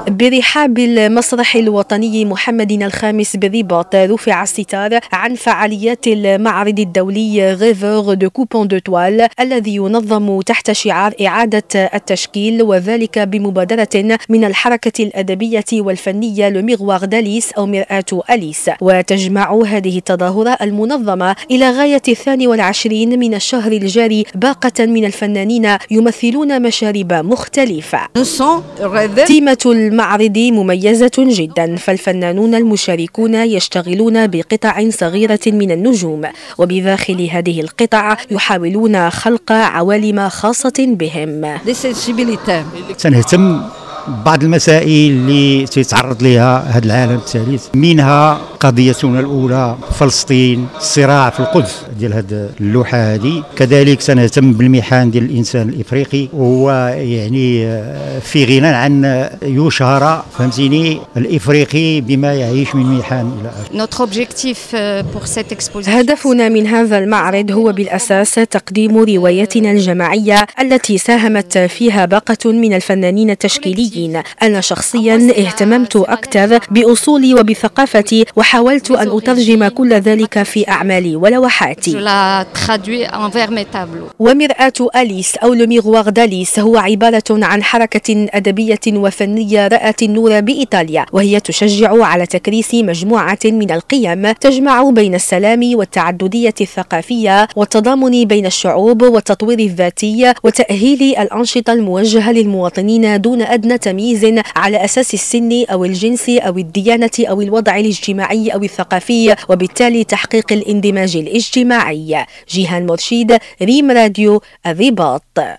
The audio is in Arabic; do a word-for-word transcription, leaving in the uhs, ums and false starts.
برحاب المسرح الوطني محمد الخامس بالرباط رفع الستار عن فعاليات المعرض الدولي غيفور دو كوبون دو توال الذي ينظم تحت شعار إعادة التشكيل، وذلك بمبادرة من الحركة الأدبية والفنية لميغوار داليس أو مرآة أليس. وتجمع هذه التظاهرة المنظمة إلى غاية الثاني والعشرين من الشهر الجاري باقة من الفنانين يمثلون مشارب مختلفة. تيمة المعرض مميزة جدا، فالفنانون المشاركون يشتغلون بقطع صغيرة من النجوم، وبداخل هذه القطع يحاولون خلق عوالم خاصة بهم. سنهتم بعض المسائل اللي تتعرض لها هذا العالم الثالث، منها قضيتنا الأولى فلسطين، الصراع في القدس ديال هذه اللوحة هذه. كذلك سنهتم بالمحن ديال الإنسان الإفريقي، وهو يعني في غنى عن يشهر فهمتيني الإفريقي بما يعيش من محن إلى آخره. هدفنا من هذا المعرض هو بالأساس تقديم روايتنا الجماعية التي ساهمت فيها باقة من الفنانين التشكيليين. أنا شخصيا اهتممت أكثر بأصولي وبثقافتي، وحاولت أن أترجم كل ذلك في أعمالي ولوحاتي. ومرآة أليس أو لميغوار داليس هو عبارة عن حركة أدبية وفنية رأت النور بإيطاليا، وهي تشجع على تكريس مجموعة من القيم تجمع بين السلام والتعددية الثقافية والتضامن بين الشعوب والتطوير الذاتي وتأهيل الأنشطة الموجهة للمواطنين دون أدنى تمييز على أساس السن أو الجنس أو الديانة أو الوضع الاجتماعي أو الثقافي، وبالتالي تحقيق الاندماج الاجتماعي. جيهان مرشيد، ريم راديو، الرباط.